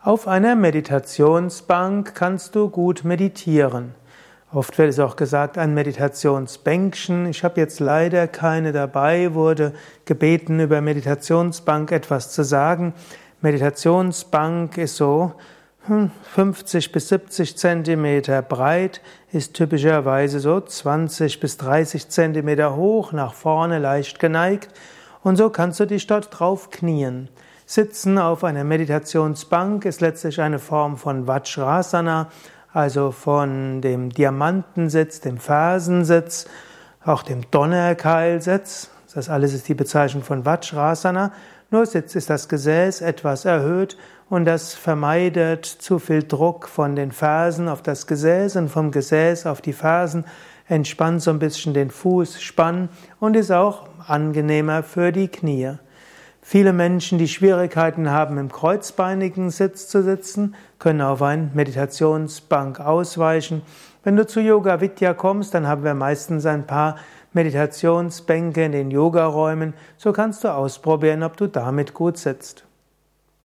Auf einer Meditationsbank kannst du gut meditieren. Oft wird es auch gesagt, ein Meditationsbänkchen. Ich habe jetzt leider keine dabei, wurde gebeten, über Meditationsbank etwas zu sagen. Meditationsbank ist so 50 bis 70 Zentimeter breit, ist typischerweise so 20 bis 30 Zentimeter hoch, nach vorne leicht geneigt, und so kannst du dich dort drauf knien. Sitzen auf einer Meditationsbank ist letztlich eine Form von Vajrasana, also von dem Diamantensitz, dem Fersensitz, auch dem Donnerkeilsitz. Das alles ist die Bezeichnung von Vajrasana. Nur ist das Gesäß etwas erhöht und das vermeidet zu viel Druck von den Fersen auf das Gesäß und vom Gesäß auf die Fersen, entspannt so ein bisschen den Fußspann und ist auch angenehmer für die Knie. Viele Menschen, die Schwierigkeiten haben, im kreuzbeinigen Sitz zu sitzen, können auf eine Meditationsbank ausweichen. Wenn du zu Yoga Vidya kommst, dann haben wir meistens ein paar Meditationsbänke in den Yogaräumen. So kannst du ausprobieren, ob du damit gut sitzt.